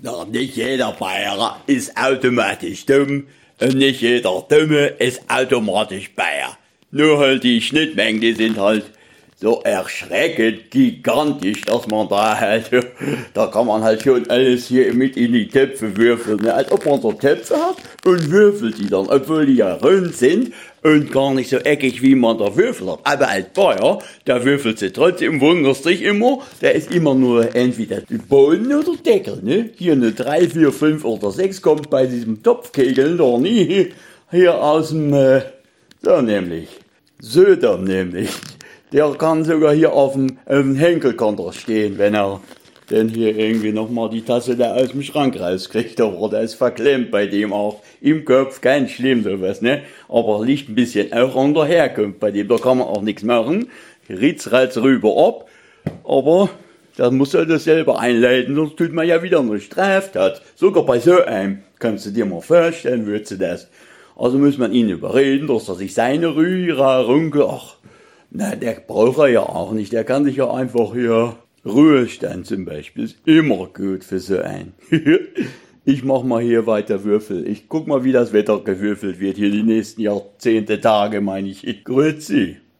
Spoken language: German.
Na, nicht jeder Bayer ist automatisch dumm und nicht jeder Dumme ist automatisch Bayer. Nur halt die Schnittmengen, die sind halt so erschreckend gigantisch, dass man da halt, da kann man halt schon alles hier mit in die Töpfe würfeln, ne? Als ob man so Töpfe hat und würfelt die dann, obwohl die ja rund sind und gar nicht so eckig, wie man da würfelt hat. Aber als Bayer, der würfelt sie trotzdem, wunderst dich immer, der ist immer nur entweder Boden oder Deckel, ne? Hier eine 3, 4, 5 oder 6 kommt bei diesem Topfkegeln da nie hier aus dem, Söder nämlich. Der kann sogar hier auf dem Henkel kann der stehen, wenn er denn hier irgendwie nochmal die Tasse da aus dem Schrank rauskriegt. Aber der ist verklemmt bei dem auch im Kopf, ganz schlimm sowas, ne? Aber liegt ein bisschen auch an der Herkunft bei dem, da kann man auch nichts machen. Ritzratz rüber ab, aber das muss er das selber einleiten, sonst tut man ja wieder eine Straftat. Sogar bei so einem, kannst du dir mal vorstellen, würdest du das. Also muss man ihn überreden, dass er sich seine Runke, na, der braucht er ja auch nicht. Der kann sich ja einfach hier Ruhestand zum Beispiel. Ist immer gut für so einen. Ich mach mal hier weiter Würfel. Ich guck mal, wie das Wetter gewürfelt wird hier die nächsten Jahrzehnte, Tage, meine ich. Grüezi.